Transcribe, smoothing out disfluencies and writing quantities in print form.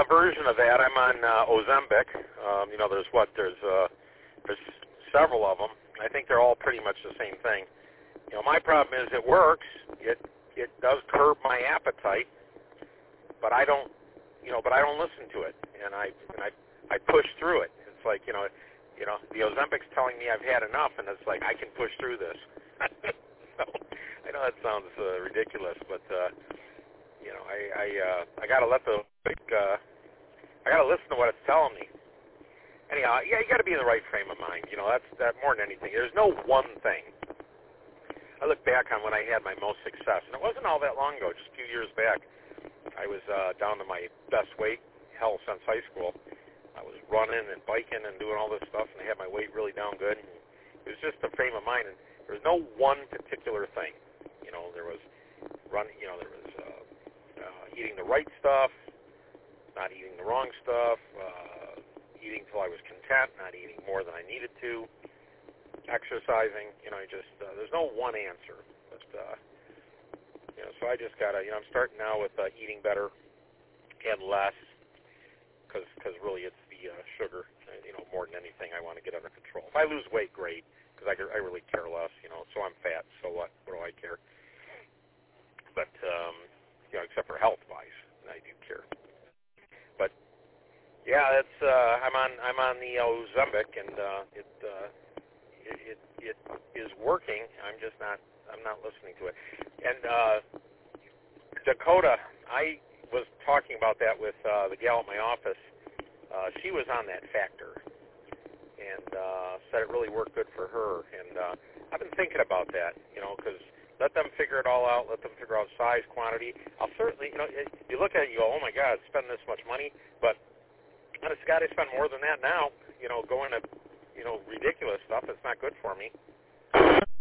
a version of that. I'm on Ozempic. There's several of them. I think they're all pretty much the same thing. My problem is it works. It does curb my appetite, but I don't listen to it, and I push through it. It's like the Ozempic's telling me I've had enough, and it's like I can push through this. So, I know that sounds ridiculous, but I gotta let I gotta listen to what it's telling me. Anyhow, yeah, you gotta be in the right frame of mind. That's that more than anything. There's no one thing. I look back on when I had my most success, and it wasn't all that long ago, just a few years back. I was down to my best weight, since high school. I was running and biking and doing all this stuff, and I had my weight really down good. And it was just a frame of mind, and there was no one particular thing. There was running. There was eating the right stuff, not eating the wrong stuff, eating till I was content, not eating more than I needed to. Exercising, there's no one answer, but, so I just gotta, I'm starting now with eating better and less, because really it's the sugar, more than anything I want to get under control. If I lose weight, great, because I really care less, so I'm fat, so what do I care? But, except for health-wise, I do care. But, yeah, that's, I'm on the Ozempic, and, it is working. I'm not listening to it. And Dakota, I was talking about that with the gal at my office. She was on that factor and said it really worked good for her. And I've been thinking about that, because let them figure it all out. Let them figure out size, quantity. I'll certainly, you look at it and you go, oh, my God, spend this much money. But honest to God, I spend more than that now, going to ridiculous stuff. It's not good for me.